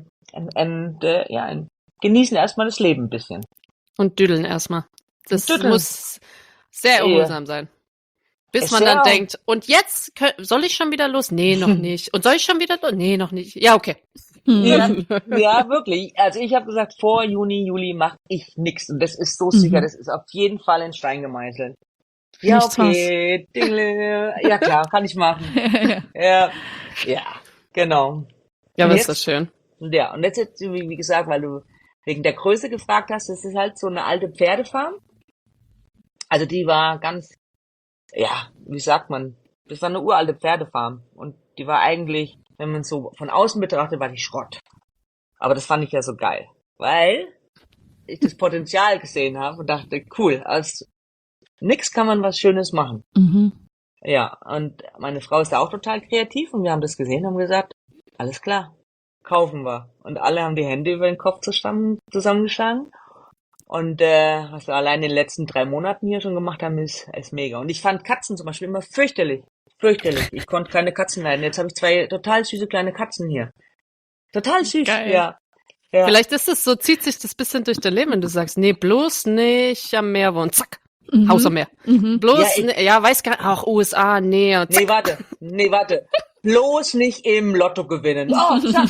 genießen erstmal das Leben ein bisschen. Und düdeln erstmal. Das muss sehr erholsam sein. Bis man Sehr dann auch. denkt, und jetzt soll ich schon wieder los? Nee, noch nicht. Und soll ich schon wieder los? Nee, noch nicht. Ja, okay. Ja, ja, wirklich. Also ich habe gesagt, vor Juni, Juli mache ich nix. Und das ist so sicher, das ist auf jeden Fall in Stein gemeißelt. Ja, Nichts okay. Dingle. Ja, klar, kann ich machen. Ja, genau. Ja, Und aber jetzt- ist das schön. Ja, und jetzt, wie gesagt, weil du wegen der Größe gefragt hast, das ist halt so eine alte Pferdefarm. Also die war ganz, ja, wie sagt man, das war eine uralte Pferdefarm. Und die war eigentlich, wenn man so von außen betrachtet, war die Schrott. Aber das fand ich ja so geil, weil ich das Potenzial gesehen habe und dachte, cool, aus nix kann man was Schönes machen. Ja, und meine Frau ist da auch total kreativ und wir haben das gesehen und haben gesagt, alles klar, kaufen wir. Und alle haben die Hände über den Kopf zusammengeschlagen. Und was wir allein in den letzten 3 Monaten hier schon gemacht haben, ist mega. Und ich fand Katzen zum Beispiel immer fürchterlich. Fürchterlich. Ich konnte keine Katzen leiden. Jetzt habe ich 2 total süße kleine Katzen hier. Total süß, Geil. ja. Vielleicht ist es so, zieht sich das bisschen durch dein Leben und du sagst, nee, bloß nicht am Meer wohnen. Zack. Außer mehr. Mhm. Bloß, Ja, weiß gar nicht, auch USA, nee. Und Nee, warte. Bloß nicht im Lotto gewinnen. Oh, zack.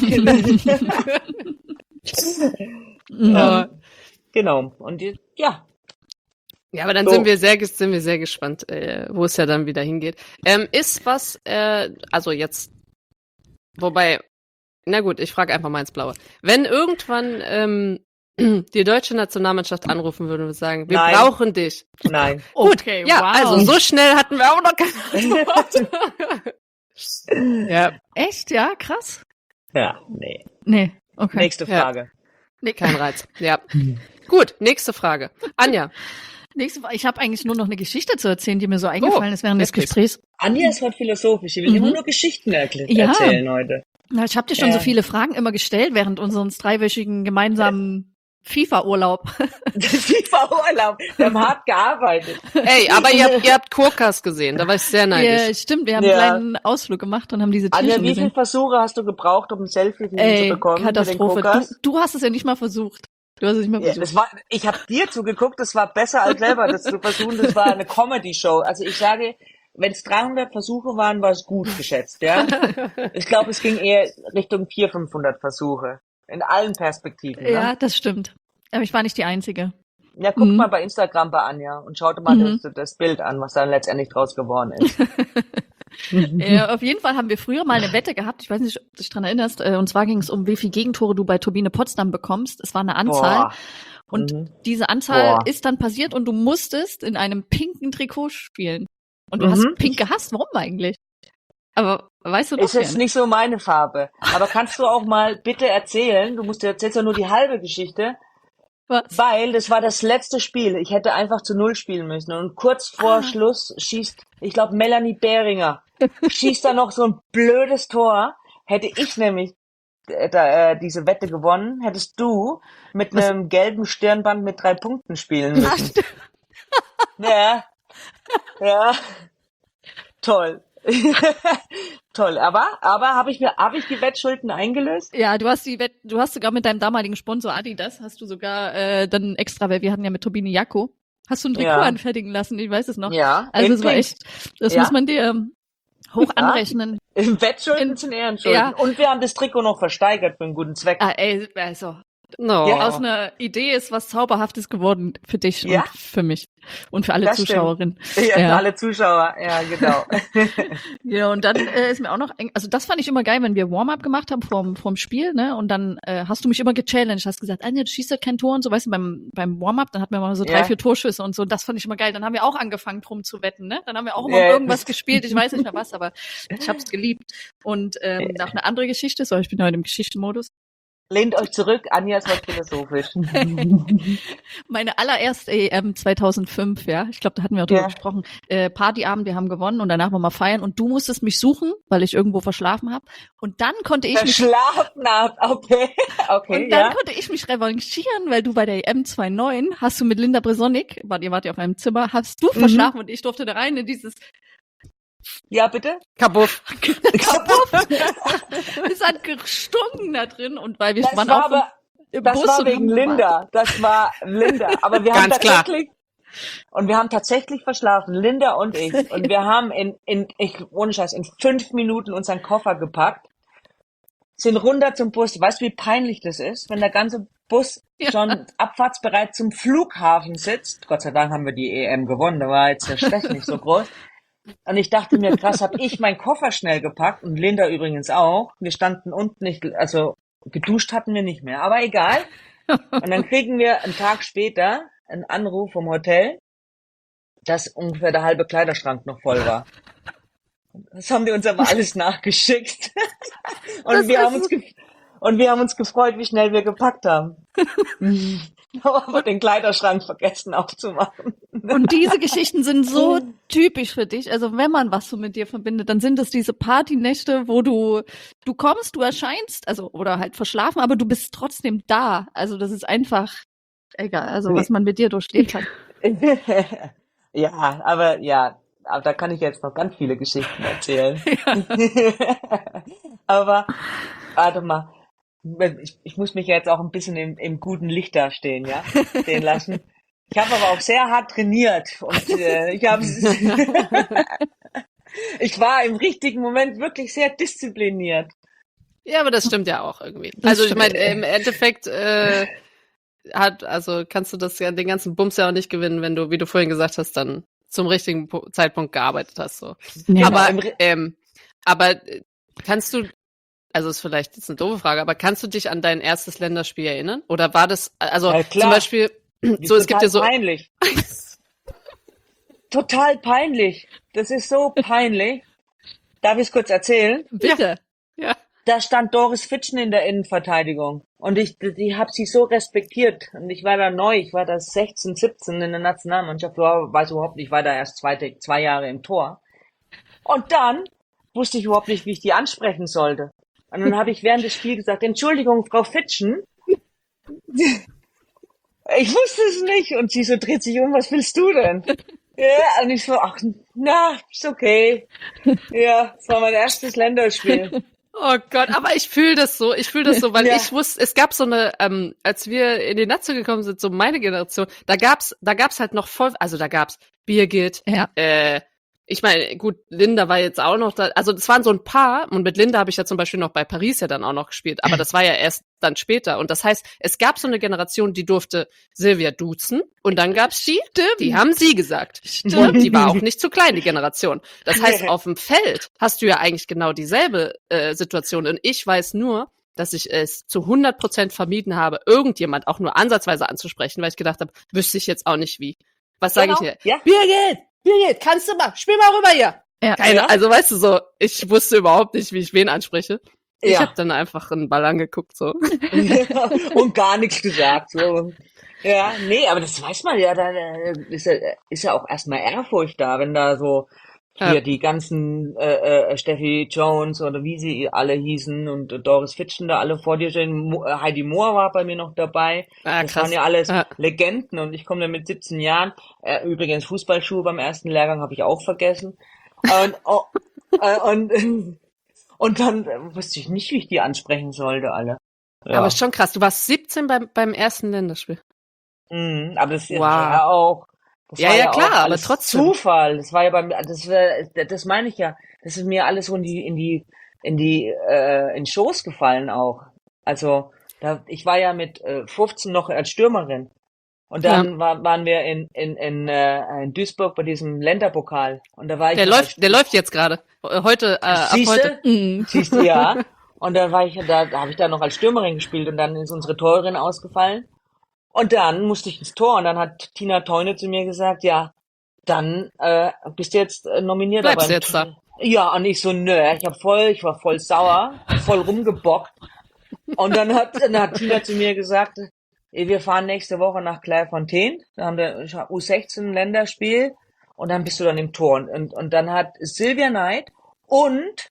Ja. Genau. Und ja. Ja, aber dann So. sind wir sehr gespannt, wo es ja dann wieder hingeht. Ist was, also jetzt, wobei, na gut, ich frage einfach mal ins Blaue. Wenn irgendwann die deutsche Nationalmannschaft anrufen würde und sagen, wir Nein. brauchen dich. Nein. Gut, Okay, ja, wow. also so schnell hatten wir auch noch keine Antwort. Ja, Echt? Ja, krass. Ja, nee. Nee, okay. Nächste Ja. Frage. Nee, kein Reiz. Ja. Gut, nächste Frage. Anja. ich habe eigentlich nur noch eine Geschichte zu erzählen, die mir so eingefallen ist während des jetzt geht's. Gesprächs. Anja ist heute philosophisch. Sie will immer nur Geschichten Ja. erzählen heute. Na, ich habe dir schon so viele Fragen immer gestellt während unseres 3-wöchigen gemeinsamen FIFA-Urlaub. Das FIFA-Urlaub. Wir haben hart gearbeitet. Ey, aber ihr habt Kurkas gesehen, da war ich sehr Ja, neidisch. stimmt, wir haben Ja. einen kleinen Ausflug gemacht und haben diese Anja, Tierchen wie viele gesehen. Versuche hast du gebraucht, um ein Selfie von ihm zu bekommen? Katastrophe. Mit den Kokas? Du hast es ja nicht mal versucht. Du hast es nicht mal Ja, versucht. ich habe dir zugeguckt, das war besser als selber das zu versuchen. Das war eine Comedy-Show. Also ich sage, wenn es 300 Versuche waren, war es gut geschätzt, ja. Ich glaube, es ging eher Richtung 400, 500 Versuche. In allen Perspektiven. Ja, Ne? das stimmt. Aber ich war nicht die Einzige. Ja, guckt Mhm. mal bei Instagram bei Anja und schaut mal das Bild an, was dann letztendlich draus geworden ist. Auf jeden Fall haben wir früher mal eine Wette gehabt, ich weiß nicht, ob du dich dran erinnerst, und zwar ging es um, wie viel Gegentore du bei Turbine Potsdam bekommst. Es war eine Anzahl. Boah. Und Mhm. diese Anzahl Boah. ist dann passiert und du musstest in einem pinken Trikot spielen. Und du Mhm. hast pink gehasst. Warum eigentlich? Aber weißt du doch Ist jetzt gerne. nicht so meine Farbe. Aber kannst du auch mal bitte erzählen, du erzählst ja nur die halbe Geschichte, Was? weil das war das letzte Spiel. Ich hätte einfach zu 0 spielen müssen. Und kurz vor Schluss schießt, ich glaube, Melanie Behringer, schießt da noch so ein blödes Tor. Hätte ich nämlich diese Wette gewonnen, hättest du mit einem gelben Stirnband mit 3 Punkten spielen Ach, müssen. Ja. Ja. Toll. Toll. Aber habe ich die Wettschulden eingelöst? Ja, du hast sogar mit deinem damaligen Sponsor Adidas, hast du sogar dann extra, weil wir hatten ja mit Turbine Jacko, hast du ein Trikot Ja. anfertigen lassen, ich weiß es noch. Ja. Also es war Pink. echt, das Ja. muss man dir hoch Ja. anrechnen. Wettschulden sind Ehrenschulden. Ja. Und wir haben das Trikot noch versteigert für einen guten Zweck. Ey, also, No. Ja. aus einer Idee ist was Zauberhaftes geworden für dich Ja. und für mich und für alle Das stimmt. Zuschauerinnen. Ja, Ja. alle Zuschauer. Ja, genau. Ja, und dann ist mir auch noch, also das fand ich immer geil, wenn wir Warm-up gemacht haben vorm Spiel, ne, und dann hast du mich immer gechallenged, hast gesagt, Anja, du schießt ja kein Tor und so, weißt du, beim Warm-up, dann hatten wir mal so 3, Ja. 4 Torschüsse und so, und das fand ich immer geil. Dann haben wir auch angefangen, drum zu wetten, ne, dann haben wir auch immer Ja. irgendwas gespielt, ich weiß nicht mehr was, aber ich hab's geliebt. Und noch eine andere Geschichte, so, ich bin heute im Geschichtenmodus. Lehnt euch zurück, Anja ist heute philosophisch. Meine allererste EM 2005, ja. Ich glaube, da hatten wir auch drüber Ja. gesprochen. Partyabend, wir haben gewonnen und danach wollen wir feiern und du musstest mich suchen, weil ich irgendwo verschlafen habe. Und dann konnte ich mich Verschlafen habt, okay. Okay, und dann ja. konnte ich mich revanchieren, weil du bei der EM 2009 hast du mit Linda Bresonik, ihr wart ja auf einem Zimmer, hast du verschlafen und ich durfte da rein in dieses Ja, bitte? Kabuff. Kaputt. es hat gestunken da drin und weil wir Das waren war auch aber, im das Bus war und wegen haben gewartet. Linda. Das war Linda. Aber wir haben Ganz klar. tatsächlich verschlafen, Linda und ich. Und wir haben ohne Scheiß, in 5 Minuten unseren Koffer gepackt, sind runter zum Bus. Weißt du, wie peinlich das ist, wenn der ganze Bus Ja. schon abfahrtsbereit zum Flughafen sitzt? Gott sei Dank haben wir die EM gewonnen, da war jetzt der Stress nicht so groß. Und ich dachte mir, krass, hab ich meinen Koffer schnell gepackt und Linda übrigens auch. Wir standen unten nicht, also geduscht hatten wir nicht mehr, aber egal. Und dann kriegen wir einen Tag später einen Anruf vom Hotel, dass ungefähr der halbe Kleiderschrank noch voll war. Das haben die uns aber alles nachgeschickt. Und wir haben uns gefreut, wie schnell wir gepackt haben. Aber den Kleiderschrank vergessen aufzumachen. Und diese Geschichten sind so typisch für dich. Also wenn man was so mit dir verbindet, dann sind es diese Partynächte, wo du kommst, du erscheinst, also oder halt verschlafen, aber du bist trotzdem da. Also das ist einfach egal, also was man mit dir durchlebt hat. Ja, aber da kann ich jetzt noch ganz viele Geschichten erzählen. Aber warte mal. Ich muss mich jetzt auch ein bisschen im guten Licht dastehen, ja? Stehen lassen. Ich habe aber auch sehr hart trainiert und ich war im richtigen Moment wirklich sehr diszipliniert. Ja, aber das stimmt ja auch irgendwie. Das Also ich stimmt. meine, im Endeffekt kannst du das ja den ganzen Bums ja auch nicht gewinnen, wenn du, wie du vorhin gesagt hast, dann zum richtigen Zeitpunkt gearbeitet hast. So. Ja. Aber kannst du, also ist vielleicht jetzt eine doofe Frage, aber kannst du dich an dein erstes Länderspiel erinnern? Oder war das, also Ja, klar. zum Beispiel, so es gibt ja so, peinlich. Total peinlich. Das ist so peinlich. Darf ich es kurz erzählen? Bitte. ja, Da stand Doris Fitschen in der Innenverteidigung. Und ich habe sie so respektiert. Und ich war da neu. Ich war da 16, 17 in der Nationalmannschaft. Ich weiß überhaupt nicht, ich war da erst 2 Jahre im Tor. Und dann wusste ich überhaupt nicht, wie ich die ansprechen sollte. Und dann habe ich während des Spiels gesagt, Entschuldigung, Frau Fitschen. Ich wusste es nicht. Und sie so dreht sich um, was willst du denn? Ja, und ich so, ach, na, ist okay. Ja, es war mein erstes Länderspiel. oh Gott, aber ich fühle das so, weil Ja. ich wusste, es gab so eine, als wir in die Nazio gekommen sind, so meine Generation, da gab's halt noch voll, also da gab's Birgit, Ja. ich meine, gut, Linda war jetzt auch noch da, also das waren so ein paar, und mit Linda habe ich ja zum Beispiel noch bei Paris ja dann auch noch gespielt, aber das war ja erst dann später, und das heißt, es gab so eine Generation, die durfte Silvia duzen, und dann gab's die haben sie gesagt. Und die war auch nicht zu klein, die Generation. Das heißt, auf dem Feld hast du ja eigentlich genau dieselbe Situation, und ich weiß nur, dass ich es zu 100% vermieden habe, irgendjemand auch nur ansatzweise anzusprechen, weil ich gedacht habe, wüsste ich jetzt auch nicht wie. Was sage ich Genau, hier? ja. Birgit, kannst du mal, spiel mal rüber hier. Ja. Keine, also weißt du so, ich wusste überhaupt nicht, wie ich wen anspreche. Ich Ja. habe dann einfach einen Ball angeguckt, so. Und gar nichts gesagt. So. Ja, nee, aber das weiß man ja, da ist ja auch erstmal Ehrfurcht da, wenn da so hier Ja. die ganzen Steffi Jones oder wie sie alle hießen und Doris Fitschen da alle vor dir stehen. Heidi Mohr war bei mir noch dabei. Ah, Das krass. waren ja alles Ja. Legenden und ich komme da mit 17 Jahren. Übrigens Fußballschuhe beim ersten Lehrgang habe ich auch vergessen. Und dann wusste ich nicht, wie ich die ansprechen sollte, alle. Ja. Aber schon krass, du warst 17 beim ersten Länderspiel. Aber das Wow. war ja auch. Das Ja, war ja, klar, auch aber alles trotzdem. Zufall. Das war ja das meine ich ja. Das ist mir alles so in den Schoß gefallen auch. Also, ich war ja mit 15 noch als Stürmerin. Und dann waren wir in Duisburg bei diesem Länderpokal. Und da war ich. Der läuft jetzt gerade. Heute, ab heute. Siehst du, ja. Und da habe ich da noch als Stürmerin gespielt und dann ist unsere Torhüterin ausgefallen. Und dann musste ich ins Tor und dann hat Tina Teune zu mir gesagt, ja, dann bist du jetzt nominiert. Bleibst du jetzt da? Ja, und ich so, nö, ich war voll sauer, voll rumgebockt. Und dann hat Tina zu mir gesagt, wir fahren nächste Woche nach Clairefontaine, da haben wir U16 Länderspiel und dann bist du dann im Tor. Und dann hat Silvia Neid und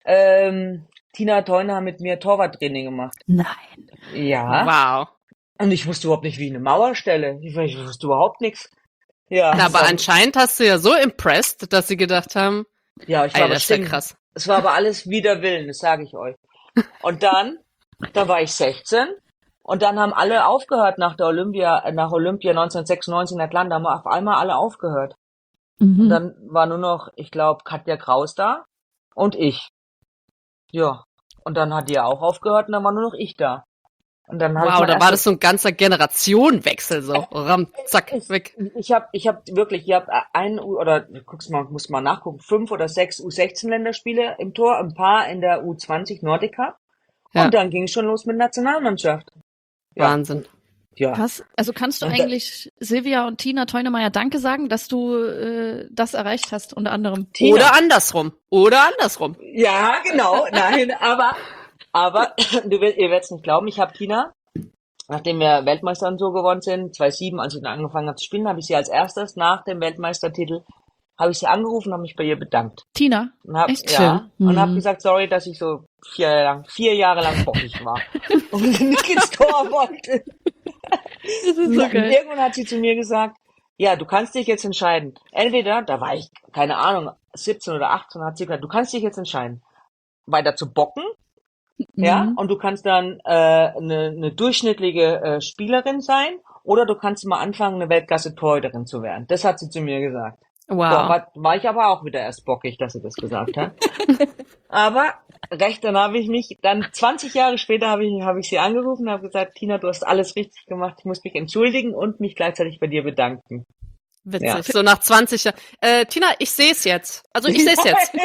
Tina Teune haben mit mir Torwarttraining gemacht. Nein. Ja. Wow. Und ich wusste überhaupt nicht, wie ich eine Mauer stelle. Ich wusste überhaupt nichts. Ja. Na, aber anscheinend hast du ja so impressed, dass sie gedacht haben, Ja, ich war ey, das ist ja bestimmt. krass. Es war aber alles wider Willen, das sage ich euch. Und dann war ich 16 und dann haben alle aufgehört nach Olympia 1996 in Atlanta, haben auf einmal alle aufgehört. Und dann war nur noch, ich glaube, Katja Kraus da und ich. Ja. Und dann hat die ja auch aufgehört und dann war nur noch ich da. Und dann habe Wow, da war das so ein ganzer Generationenwechsel, so. Ram, zack, weg. Ich hab wirklich, muss mal nachgucken, 5 oder 6 U16-Länderspiele im Tor, ein paar in der U20 Nordica. Ja. Und dann ging es schon los mit Nationalmannschaft. Ja. Wahnsinn. Ja. Krass. Also kannst du Und da- eigentlich Silvia und Tina Teunemeyer Danke sagen, dass du das erreicht hast, unter anderem? Tina. Oder andersrum. Ja, genau. Nein, aber ihr werdet es nicht glauben, ich habe Tina, nachdem wir Weltmeister und so geworden sind, 2007, als ich dann angefangen habe zu spielen, habe ich sie als erstes nach dem Weltmeistertitel, habe ich sie angerufen und habe mich bei ihr bedankt. Tina? Und hab, Echt? ja, Schön. und habe gesagt, sorry, dass ich so 4 Jahre lang bockig war und nicht ins Tor wollte. Das ist so Und geil. irgendwann hat sie zu mir gesagt, ja, du kannst dich jetzt entscheiden. Entweder, da war ich, keine Ahnung, 17 oder 18, hat sie gesagt, du kannst dich jetzt entscheiden, weiter zu bocken, ja, und du kannst dann eine durchschnittliche Spielerin sein, oder du kannst mal anfangen, eine Weltklasse-Torhüterin zu werden. Das hat sie zu mir gesagt. Wow. Boah, war ich aber auch wieder erst bockig, dass sie das gesagt hat. Aber recht, dann habe ich mich, dann 20 Jahre später habe ich sie angerufen und habe gesagt, Tina, du hast alles richtig gemacht, ich muss mich entschuldigen und mich gleichzeitig bei dir bedanken. Witzig. Ja. So nach 20 Jahren. Tina, ich sehe es jetzt. Also ich sehe es jetzt.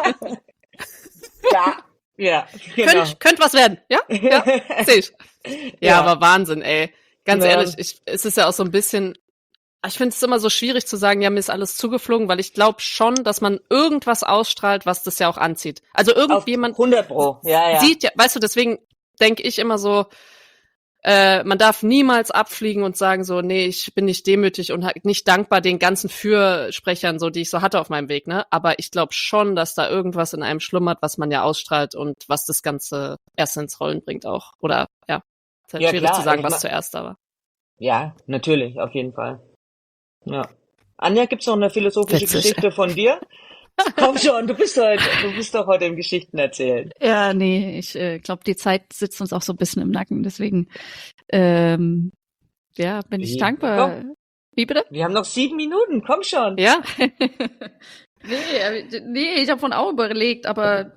Ja, genau. Könnt was werden. Ja? Ja, sehe ich. Ja, aber Wahnsinn, ey. Ganz Ja. ehrlich, es ist ja auch so ein bisschen, ich finde es immer so schwierig zu sagen, ja, mir ist alles zugeflogen, weil ich glaube schon, dass man irgendwas ausstrahlt, was das ja auch anzieht. Also irgendjemand 100%. Ja. sieht ja, weißt du, deswegen denke ich immer so, man darf niemals abfliegen und sagen so, nee, ich bin nicht demütig und halt nicht dankbar den ganzen Fürsprechern, so die ich so hatte auf meinem Weg, ne? Aber ich glaube schon, dass da irgendwas in einem schlummert, was man ja ausstrahlt und was das Ganze erst ins Rollen bringt auch. Oder ja, ist halt Ja, schwierig klar, zu sagen, ich was zuerst da war. Ja, natürlich, auf jeden Fall. Ja. Anja, gibt's noch eine philosophische Witzig. Geschichte von dir? Komm schon, du bist doch heute im Geschichten erzählen. Ja, nee, ich glaube, die Zeit sitzt uns auch so ein bisschen im Nacken. Deswegen, bin ich Wie? dankbar. Wie bitte? Wir haben noch 7 Minuten, komm schon. Ja? Nee, ich habe von auch überlegt, aber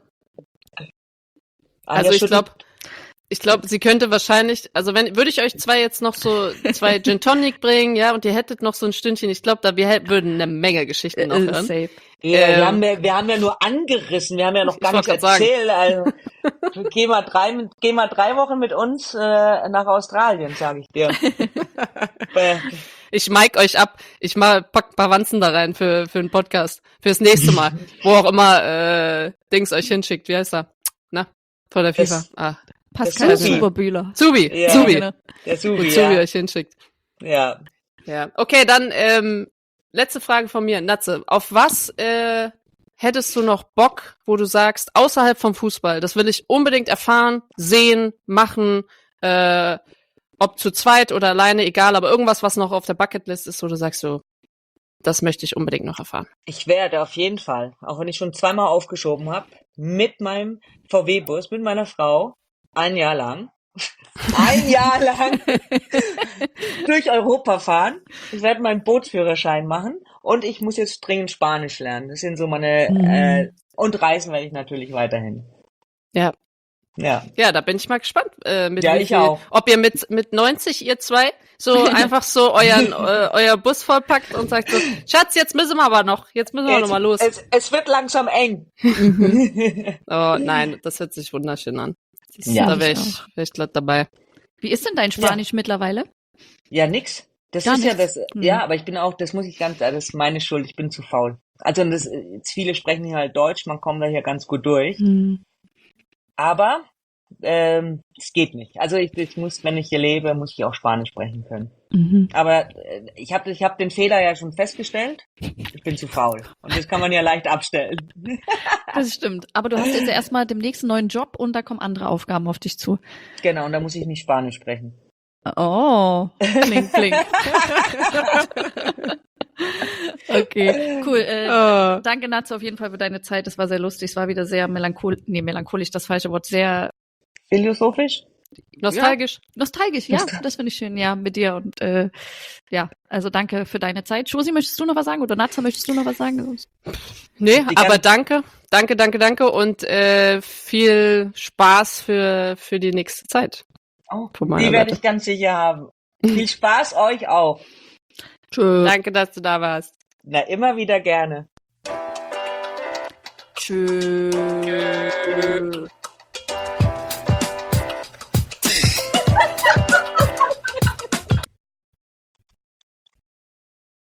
Also ich glaube, sie könnte wahrscheinlich, also würde ich euch jetzt noch so 2 Gin Tonic bringen, ja, und ihr hättet noch so ein Stündchen, ich glaube, wir würden eine Menge Geschichten noch hören. safe. Ja, wir haben ja nur angerissen, wir haben ja noch gar Ich nicht wollte grad erzählt. Also, geh mal 3 Wochen mit uns nach Australien, sage ich dir. Ich mic euch ab. Ich pack ein paar Wanzen da rein für einen Podcast. Fürs nächste Mal. Wo auch immer Dings euch hinschickt. Wie heißt er? Na? Vor der FIFA. Pascal Subi. Zuberbühler. Zubi. Ja, Zubi. genau. Der Subi, Wo Zubi ja. euch hinschickt. Ja. Ja. Okay, dann letzte Frage von mir. Natze, auf was hättest du noch Bock, wo du sagst, außerhalb vom Fußball, das will ich unbedingt erfahren, sehen, machen, ob zu zweit oder alleine, egal, aber irgendwas, was noch auf der Bucketlist ist, wo du sagst so, das möchte ich unbedingt noch erfahren. Ich werde auf jeden Fall, auch wenn ich schon 2-mal aufgeschoben habe, mit meinem VW-Bus, mit meiner Frau, ein Jahr lang durch Europa fahren. Ich werde meinen Bootsführerschein machen und ich muss jetzt dringend Spanisch lernen. Das sind so meine, und reisen werde ich natürlich weiterhin. Ja. Ja. Ja, da bin ich mal gespannt, mit Ja, wie ich viel, auch. ob ihr mit 90, ihr zwei, so einfach so euer Bus vollpackt und sagt so, Schatz, jetzt müssen wir noch mal los. Es wird langsam eng. Oh nein, das hört sich wunderschön an. Ja. Da wäre ich glatt dabei. Wie ist denn dein Spanisch mittlerweile? Ja, nix. Das Gar ist ja nichts. das, ja, aber ich bin auch, das ist meine Schuld, ich bin zu faul. Also, viele sprechen hier halt Deutsch, man kommt da hier ganz gut durch. Aber, es geht nicht. Also, ich muss, wenn ich hier lebe, muss ich auch Spanisch sprechen können. Aber ich hab den Fehler ja schon festgestellt. Ich bin zu faul. Und das kann man ja leicht abstellen. Das stimmt. Aber du hast jetzt ja erstmal demnächst einen neuen Job und da kommen andere Aufgaben auf dich zu. Genau, und da muss ich nicht Spanisch sprechen. Oh, kling. Okay, cool. Danke, Natze, auf jeden Fall für deine Zeit. Es war sehr lustig. Es war wieder sehr melancholisch, das falsche Wort. Sehr Philosophisch? Nostalgisch. nostalgisch, ja. Das finde ich schön, ja, mit dir. Und also danke für deine Zeit. Josi, möchtest du noch was sagen? Oder Natze, möchtest du noch was sagen? Nee, Die aber kann- danke und viel Spaß für die nächste Zeit. Oh, Von meiner die werde Seite. ich ganz sicher haben. Viel Spaß euch auch. Tschö. Danke, dass du da warst. Na, immer wieder gerne. Tschö.